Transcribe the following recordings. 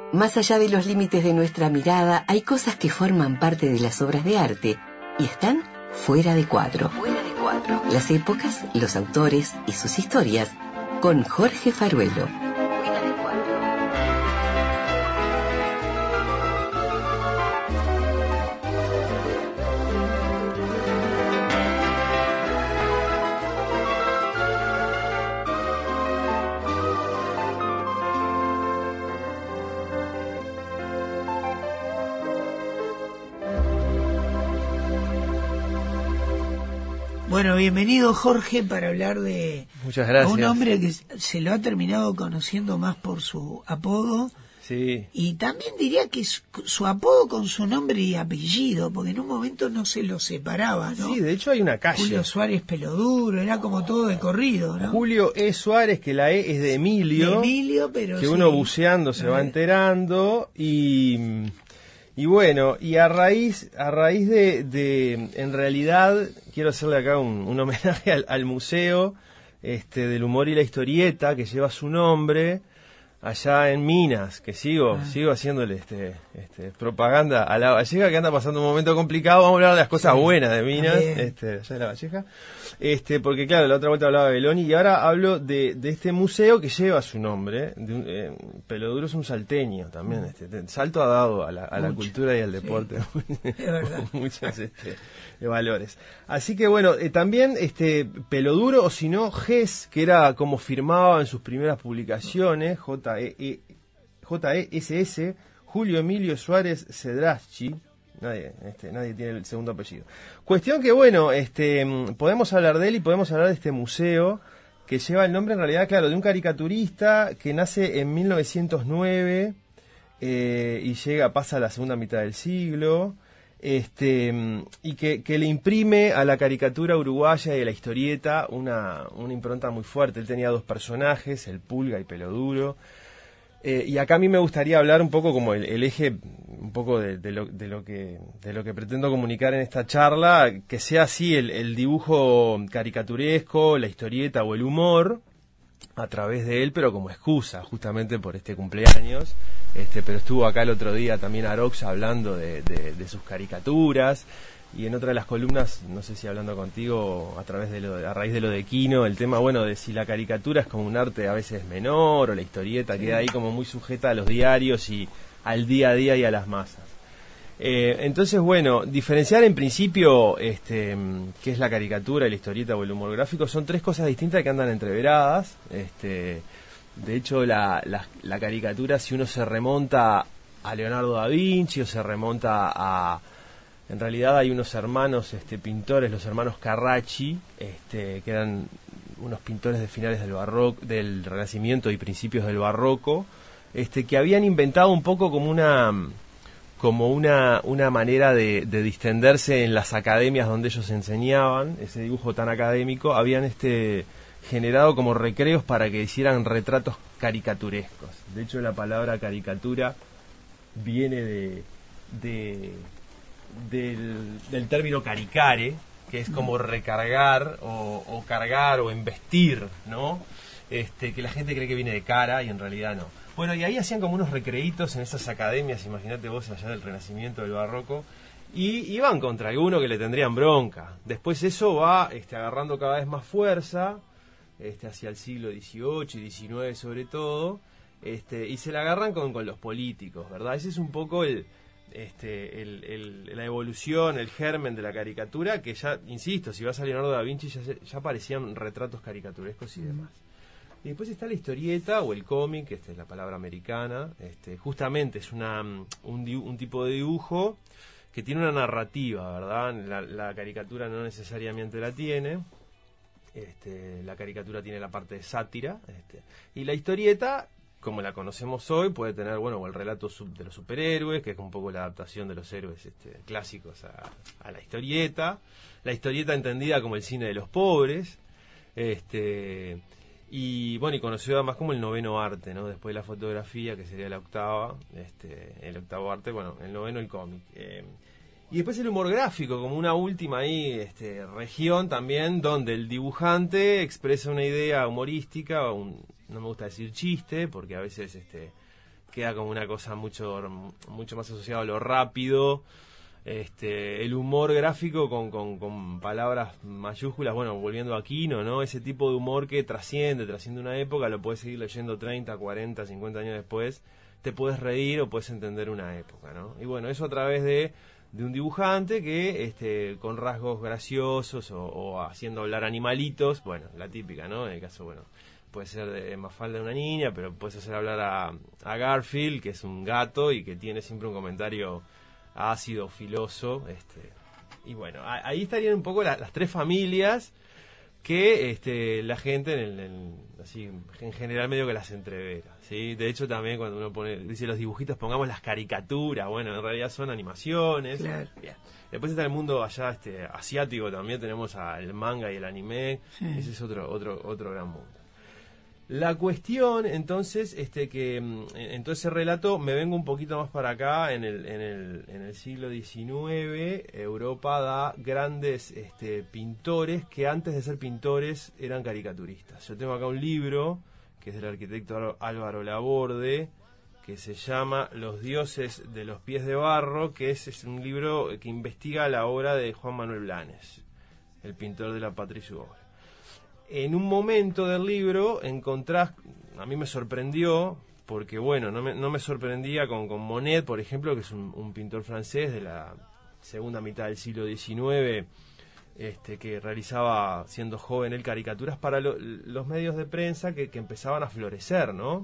Más allá de los límites de nuestra mirada, hay cosas que forman parte de las obras de arte y están fuera de cuadro. Las épocas, los autores y sus historias, con Jorge Faruelo. Bueno, bienvenido Jorge para hablar de Muchas gracias. un hombre que se lo ha terminado conociendo más por su apodo. Sí. Y también diría que su apodo con su nombre y apellido, porque en un momento no se lo separaba, ¿no? Sí, de hecho hay una calle. Julio Suárez Peloduro, era como todo de corrido, ¿no? Julio E. Suárez, que la E es de Emilio. De Emilio, pero que sí, uno buceando se va enterando y bueno, y a raíz de en realidad quiero hacerle acá un homenaje al museo del humor y la historieta que lleva su nombre allá en Minas, que sigo haciéndole propaganda a La Valleja, que anda pasando un momento complicado. Vamos a hablar de las cosas buenas de Minas, allá de La Valleja, porque claro, la otra vuelta hablaba de Beloni y ahora hablo de este museo que lleva su nombre. Peloduro es un salteño también, Salto ha dado a la cultura y al deporte muchos valores. Así que bueno, también Peloduro, o si no Ges, que era como firmaba en sus primeras publicaciones, JESS, Julio Emilio Suárez Cedraschi. Nadie tiene el segundo apellido. Cuestión que bueno, podemos hablar de él y podemos hablar de este museo que lleva el nombre en realidad, claro, de un caricaturista que nace en 1909 y pasa a la segunda mitad del siglo. Y que le imprime a la caricatura uruguaya y a la historieta una impronta muy fuerte. Él tenía dos personajes, el Pulga y Peloduro. Y acá a mí me gustaría hablar un poco como el eje, un poco de lo que pretendo comunicar en esta charla, que sea así el dibujo caricaturesco, la historieta o el humor, a través de él, pero como excusa, justamente por este cumpleaños. Pero estuvo acá el otro día también Arox hablando de sus caricaturas, y en otra de las columnas, no sé si hablando contigo a raíz de lo de Quino, el tema, bueno, de si la caricatura es como un arte a veces menor, o la historieta queda ahí como muy sujeta a los diarios y al día a día y a las masas. Entonces, bueno, diferenciar en principio qué es la caricatura, la historieta o el humor gráfico son tres cosas distintas que andan entreveradas. De hecho, la caricatura, si uno se remonta a Leonardo da Vinci o se remonta a... En realidad hay unos hermanos pintores, los hermanos Carracci, que eran unos pintores de finales del barroco, del Renacimiento y principios del Barroco, que habían inventado un poco como una manera de distenderse en las academias donde ellos enseñaban, ese dibujo tan académico, habían generado como recreos para que hicieran retratos caricaturescos. De hecho, la palabra caricatura viene del término caricare, que es como recargar o cargar o embestir, ¿no? Que la gente cree que viene de cara y en realidad no. Bueno, y ahí hacían como unos recreitos en esas academias, imagínate vos, allá del Renacimiento, del Barroco, y iban contra alguno que le tendrían bronca. Después eso va agarrando cada vez más fuerza, hacia el siglo XVIII y XIX sobre todo, y se la agarran con los políticos, ¿verdad? Ese es un poco la evolución, el germen de la caricatura, que ya, insisto, si vas a Leonardo da Vinci ya parecían retratos caricaturescos y demás. Y después está la historieta o el cómic, que es la palabra americana, justamente es un tipo de dibujo que tiene una narrativa, ¿verdad? La caricatura no necesariamente la tiene. La caricatura tiene la parte de sátira, y la historieta, como la conocemos hoy, puede tener, bueno, el relato de los superhéroes, que es un poco la adaptación de los héroes clásicos a la historieta entendida como el cine de los pobres, y bueno, y conocido además como el noveno arte, ¿no? Después de la fotografía, que sería la octava, el octavo arte, bueno, el noveno el cómic. Y después el humor gráfico, como una última ahí, región también, donde el dibujante expresa una idea humorística, no me gusta decir chiste, porque a veces queda como una cosa mucho más asociada a lo rápido. El humor gráfico con palabras mayúsculas, bueno, volviendo a Quino, ¿no? Ese tipo de humor que trasciende una época, lo puedes seguir leyendo 30, 40, 50 años después, te puedes reír o puedes entender una época, ¿no? Y bueno, eso a través de un dibujante que con rasgos graciosos o haciendo hablar animalitos, bueno, la típica, ¿no? En el caso, bueno, puede ser de Mafalda una niña, pero puedes hacer hablar a Garfield, que es un gato y que tiene siempre un comentario ácido, filoso, y bueno, ahí estarían un poco las tres familias que la gente así en general medio que las entrevera, ¿sí? De hecho también cuando uno dice los dibujitos, pongamos las caricaturas, bueno, en realidad son animaciones. Claro. Bien. Después está el mundo allá asiático, también tenemos el manga y el anime, Sí. ese es otro gran mundo. La cuestión, entonces, que en todo ese relato me vengo un poquito más para acá, en el siglo XIX, Europa da grandes pintores que antes de ser pintores eran caricaturistas. Yo tengo acá un libro, que es del arquitecto Álvaro Laborde, que se llama Los dioses de los pies de barro, que es un libro que investiga la obra de Juan Manuel Blanes, el pintor de la patria y su obra. En un momento del libro encontrás, a mí me sorprendió, porque bueno, no me sorprendía con Monet, por ejemplo, que es un pintor francés de la segunda mitad del siglo XIX, que realizaba, siendo joven, él caricaturas para los medios de prensa que empezaban a florecer, ¿no?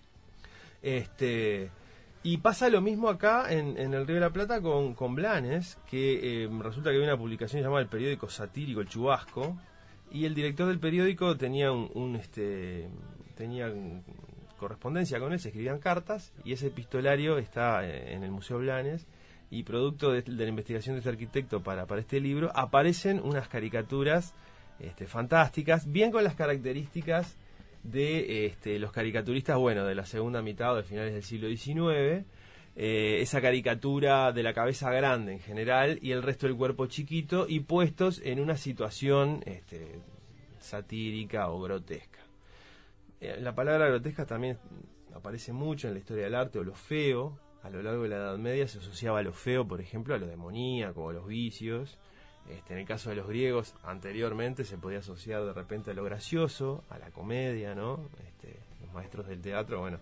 Y pasa lo mismo acá en el Río de la Plata con Blanes, que resulta que había una publicación llamada El Periódico Satírico, El Chubasco, y el director del periódico tenía tenía correspondencia con él, se escribían cartas, y ese epistolario está en el Museo Blanes, y producto de la investigación de este arquitecto para este libro, aparecen unas caricaturas fantásticas, bien con las características de los caricaturistas, bueno, de la segunda mitad o de finales del siglo XIX, esa caricatura de la cabeza grande en general y el resto del cuerpo chiquito, y puestos en una situación satírica o grotesca. La palabra grotesca también aparece mucho en la historia del arte, o lo feo. A lo largo de la Edad Media se asociaba a lo feo, por ejemplo, a lo demoníaco o a los vicios. En el caso de los griegos, anteriormente se podía asociar de repente a lo gracioso, a la comedia, ¿no? Los maestros del teatro, bueno,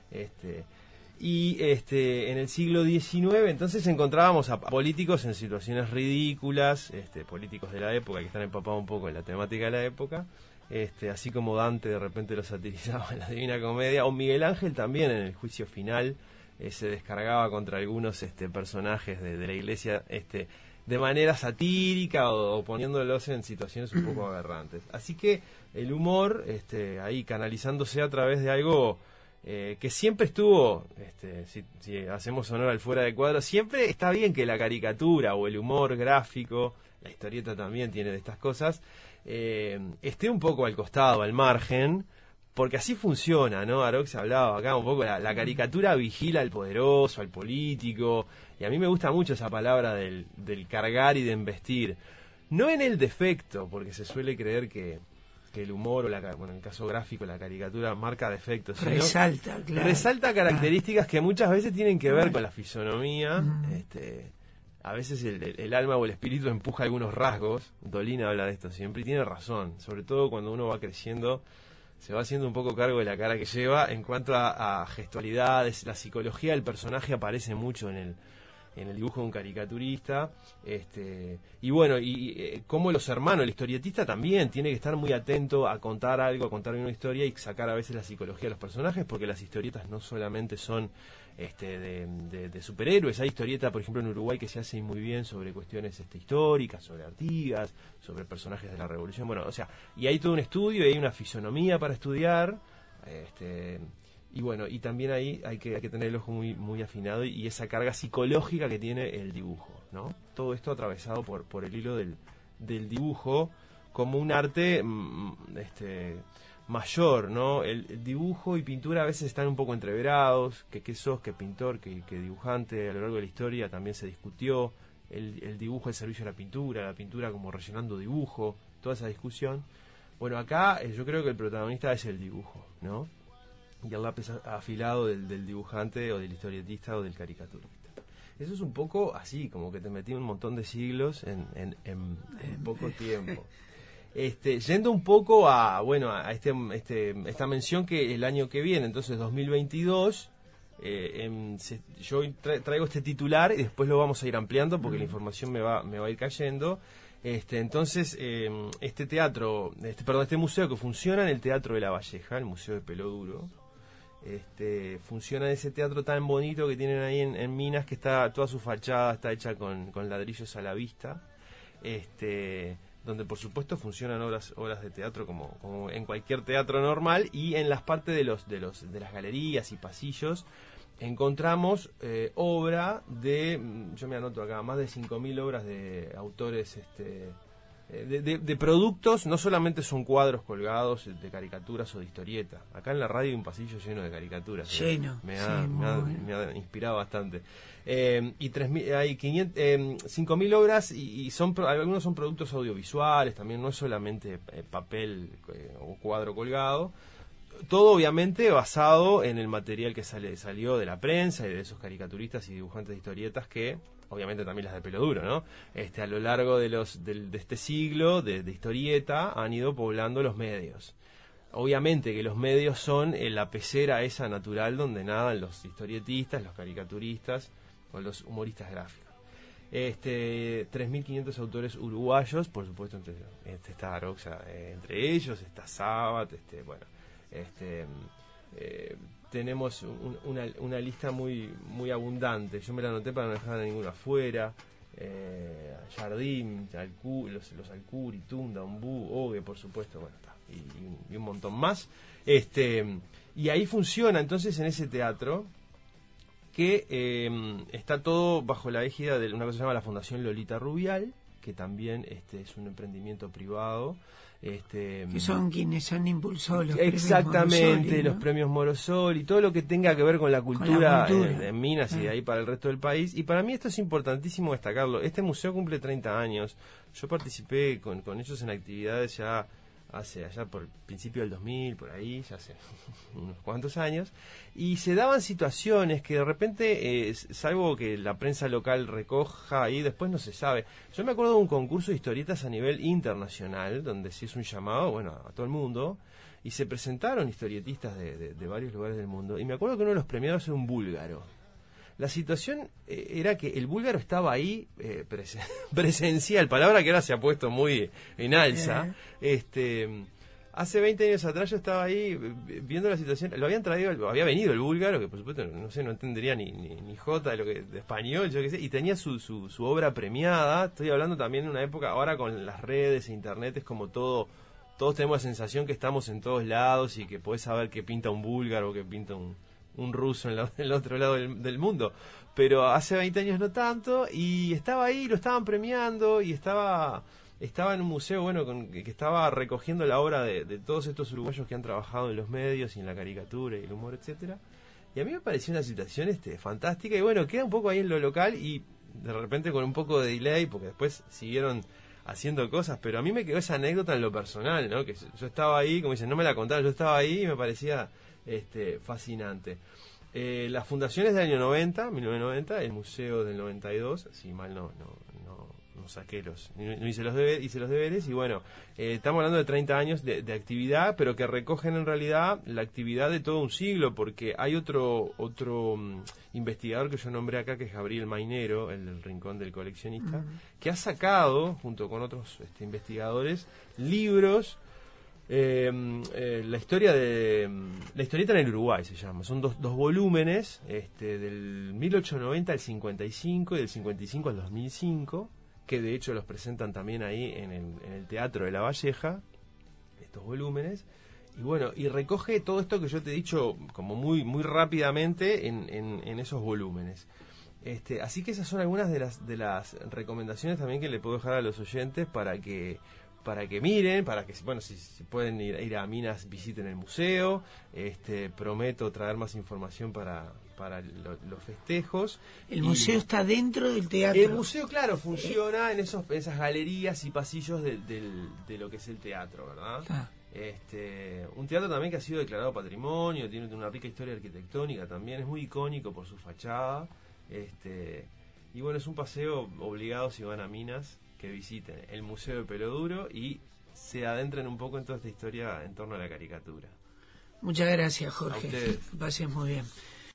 y en el siglo XIX entonces encontrábamos a políticos en situaciones ridículas, políticos de la época que están empapados un poco en la temática de la época, así como Dante de repente lo satirizaba en la Divina Comedia, o Miguel Ángel también en el Juicio Final se descargaba contra algunos personajes de la iglesia de manera satírica o poniéndolos en situaciones un poco aberrantes. Así que el humor ahí canalizándose a través de algo que siempre estuvo, si hacemos honor al fuera de cuadro, siempre está bien que la caricatura o el humor gráfico, la historieta también tiene de estas cosas, esté un poco al costado, al margen, porque así funciona, ¿no? Arox hablaba acá un poco, la caricatura vigila al poderoso, al político, y a mí me gusta mucho esa palabra del cargar y de embestir, no en el defecto, porque se suele creer que el humor, o en el caso gráfico, la caricatura marca defectos. Resalta, claro. Resalta características que muchas veces tienen que ver con la fisonomía. A veces el alma o el espíritu empuja algunos rasgos. Dolina habla de esto siempre y tiene razón. Sobre todo cuando uno va creciendo, se va haciendo un poco cargo de la cara que lleva. En cuanto a gestualidades, la psicología del personaje aparece mucho en el dibujo de un caricaturista, y bueno, como los hermanos, el historietista también tiene que estar muy atento a contar algo, a contar una historia y sacar a veces la psicología de los personajes, porque las historietas no solamente son de superhéroes. Hay historieta, por ejemplo, en Uruguay que se hace muy bien sobre cuestiones históricas, sobre Artigas, sobre personajes de la Revolución, bueno, o sea, y hay todo un estudio y hay una fisonomía para estudiar, y bueno, y también ahí hay que tener el ojo muy, muy afinado y esa carga psicológica que tiene el dibujo, ¿no? Todo esto atravesado por el hilo del dibujo como un arte mayor, ¿no? El dibujo y pintura a veces están un poco entreverados, que sos, que pintor, que dibujante. A lo largo de la historia también se discutió el dibujo al servicio de la pintura como rellenando dibujo, toda esa discusión. Bueno, acá yo creo que el protagonista es el dibujo, ¿no? y el lápiz afilado del dibujante o del historietista o del caricaturista. Eso es un poco así, como que te metí un montón de siglos en poco tiempo. Yendo un poco a esta mención que el año que viene, entonces 2022, yo traigo este titular y después lo vamos a ir ampliando porque la información me va a ir cayendo. Entonces, este museo que funciona en el Teatro de La Valleja, el Museo de Peloduro, funciona en ese teatro tan bonito que tienen ahí en Minas, que está toda su fachada está hecha con ladrillos a la vista, donde por supuesto funcionan obras de teatro como en cualquier teatro normal, y en las partes de las galerías y pasillos encontramos obra yo me anoto acá, más de 5.000 obras de autores, de productos. No solamente son cuadros colgados de caricaturas o de historieta. Acá en la radio hay un pasillo lleno de caricaturas. Me ha inspirado bastante. Y 5.000 obras, y algunos son productos audiovisuales también, no es solamente papel o cuadro colgado. Todo obviamente basado en el material que salió de la prensa y de esos caricaturistas y dibujantes de historietas, que obviamente también las de Peloduro, ¿no? A lo largo de este siglo de historieta han ido poblando los medios. Obviamente que los medios son la pecera esa natural donde nadan los historietistas, los caricaturistas o los humoristas gráficos. 3.500 autores uruguayos, por supuesto, está Aroxa, entre ellos está Sabat, tenemos una lista muy abundante. Yo me la anoté para no dejar a ninguno afuera. Jardín, los Alcuri, Tunda, Ombú, Ogue, por supuesto, y un montón más. Y ahí funciona entonces en ese teatro, que está todo bajo la égida de una cosa que se llama la Fundación Lolita Rubial, que también es un emprendimiento privado. Que son quienes han impulsado los exactamente, premios Morosoli, ¿no? Los premios Morosoli y todo lo que tenga que ver con la cultura, en Minas y de ahí para el resto del país. Y para mí esto es importantísimo destacarlo. Este museo cumple 30 años. Yo participé con ellos en actividades ya allá por el principio del 2000, por ahí, ya hace unos cuantos años, y se daban situaciones que de repente, salvo que la prensa local recoja y después no se sabe. Yo me acuerdo de un concurso de historietas a nivel internacional, donde se hizo un llamado, a todo el mundo, y se presentaron historietistas de varios lugares del mundo, y me acuerdo que uno de los premiados era un búlgaro. La situación era que el búlgaro estaba ahí presencial, palabra que ahora se ha puesto muy en alza. Hace 20 años atrás yo estaba ahí viendo la situación. Había venido el búlgaro, que por supuesto no entendería ni jota de español, yo qué sé, y tenía su obra premiada. Estoy hablando también de una época, ahora con las redes e internet es como todos tenemos la sensación que estamos en todos lados y que podés saber qué pinta un búlgaro o qué pinta un ruso en el otro lado del mundo, pero hace 20 años no tanto, y estaba ahí, lo estaban premiando, y estaba en un museo que estaba recogiendo la obra de todos estos uruguayos que han trabajado en los medios y en la caricatura y el humor, etcétera. Y a mí me pareció una situación fantástica, y queda un poco ahí en lo local, y de repente con un poco de delay, porque después siguieron haciendo cosas, pero a mí me quedó esa anécdota en lo personal, ¿no? Que yo estaba ahí, como dicen, no me la contaron, yo estaba ahí y me parecía fascinante. La fundación es del año 1990, el museo del 92, si mal no saqué no hice los deberes, y estamos hablando de 30 años de actividad, pero que recogen en realidad la actividad de todo un siglo, porque hay otro investigador que yo nombré acá, que es Gabriel Mainero, el del Rincón del Coleccionista, que ha sacado, junto con otros investigadores, libros. La historieta en el Uruguay se llama. Son dos volúmenes, del 1890 al 55 y del 55 al 2005, que de hecho los presentan también ahí en el Teatro de La Valleja, estos volúmenes. Y recoge todo esto que yo te he dicho como muy muy rápidamente en esos volúmenes. Así que esas son algunas de las recomendaciones también que le puedo dejar a los oyentes para que miren, para que si pueden ir a Minas, visiten el museo. Prometo traer más información para los festejos. El museo está dentro del teatro. El museo, claro, funciona en esas galerías y pasillos de lo que es el teatro, ¿verdad? Un teatro también que ha sido declarado patrimonio, tiene una rica historia arquitectónica también, es muy icónico por su fachada. Y bueno, es un paseo obligado si van a Minas, que visiten el Museo de Peloduro y se adentren un poco en toda esta historia en torno a la caricatura. Muchas gracias, Jorge. A ustedes. Que pases muy bien.